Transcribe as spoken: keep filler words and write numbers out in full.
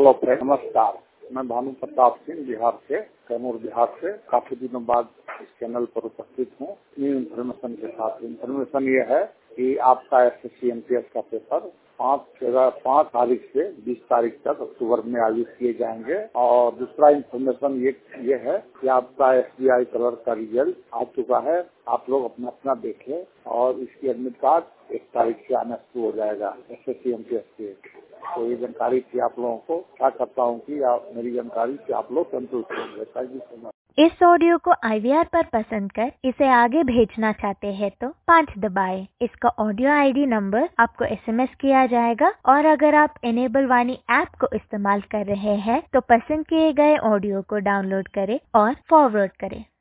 Hello friend, नमस्कार। मैं भानु प्रताप सिंह बिहार से, कैमूर बिहार से काफी दिनों बाद इस चैनल पर उपस्थित हूँ न्यू इन्फॉर्मेशन के साथ। इन्फॉर्मेशन ये है कि आपका S S C M T S का पेपर पाँच पाँच तारीख से बीस तारीख तक अक्टूबर में आयोजित किए जाएंगे। और दूसरा इन्फॉर्मेशन ये ये है कि आपका एस बी आई कलर का रिजल्ट आ चुका है। आप लोग अपना अपना देखें और इसकी एडमिट कार्ड एक तारीख से आना शुरू हो जाएगा S S C M T S के। तो ये जानकारी थी आप लोगों को। क्या करता हूँ कि आप मेरी जानकारी से आप लोग संतुष्ट होंगे। Thank you so much. इस ऑडियो को आई वी आर पर पसंद कर इसे आगे भेजना चाहते हैं तो पाँच दबाएं। इसका ऑडियो आई डी नंबर आपको एस एम एस किया जाएगा। और अगर आप इनेबल वाणी ऐप को इस्तेमाल कर रहे हैं तो पसंद किए गए ऑडियो को डाउनलोड करें और फॉरवर्ड करें।